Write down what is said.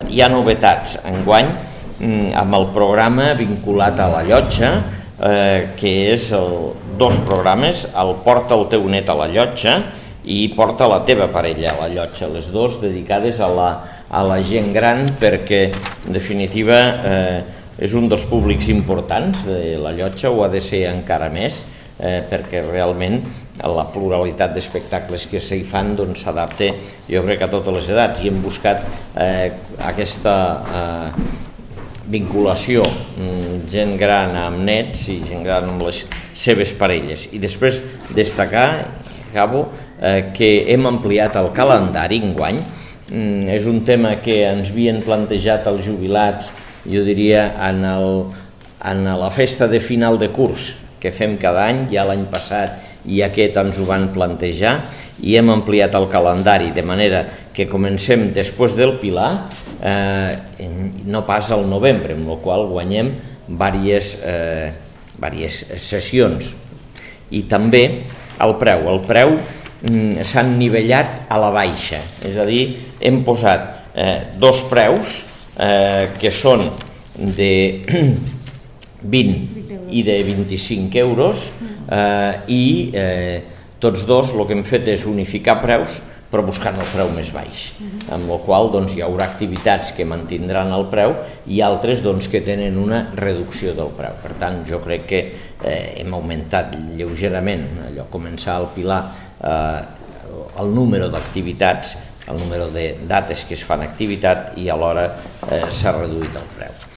Hi ha novetats enguany amb el programa vinculat a la llotja, que és dos programes, el Porta el teu net a la llotja i Porta la teva parella a la llotja, les dues dedicades a la gent gran, perquè en definitiva és un dels públics importants de la llotja, ho ha de ser encara més, perquè realment la pluralitat d'espectacles que s'hi fan s'adapta, jo crec, a totes les edats, i hem buscat aquesta vinculació gent gran amb nets i gent gran amb les seves parelles. I després destacar, acabo, que hem ampliat el calendari enguany. És un tema que ens havien plantejat els jubilats, jo diria, en la festa de final de curs que fem cada any, ja l'any passat i aquest ens ho van plantejar, i hem ampliat el calendari de manera que comencem després del Pilar, no pas al novembre, amb la qual guanyem diverses sessions. I també el preu s'ha nivellat a la baixa, és a dir, hem posat dos preus que són de 20 i de 25 euros i tots dos el que hem fet és unificar preus però buscant el preu més baix, amb la qual hi haurà activitats que mantindran el preu i altres que tenen una reducció del preu. Per tant, jo crec que hem augmentat lleugerament, allò començar al Pilar, el número d'activitats, el número de dates que es fan activitat, i alhora s'ha reduït el preu.